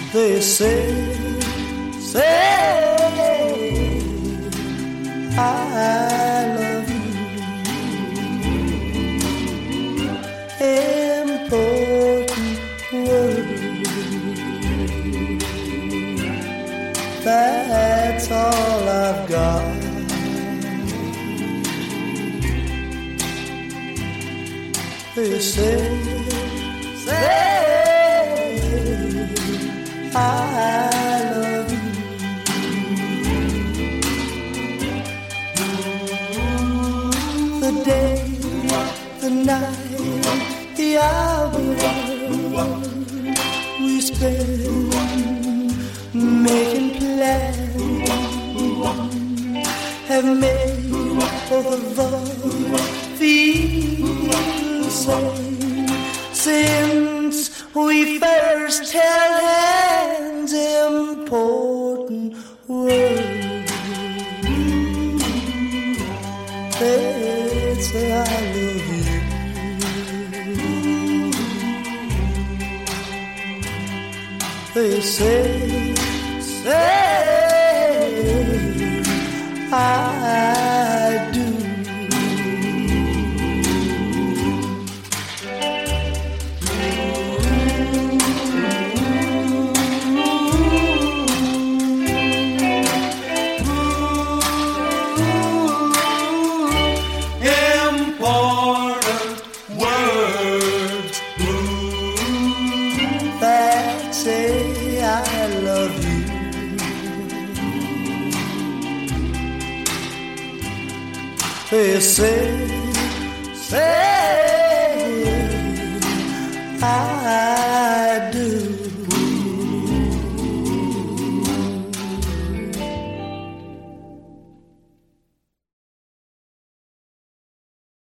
They say I love you. Important word. That's all I've got. They say I love you. The day, the night, the hour we spend making plans have made both of us feel the same since we first held hands. Important words. They say I love you. They say I do. Say I love you. They say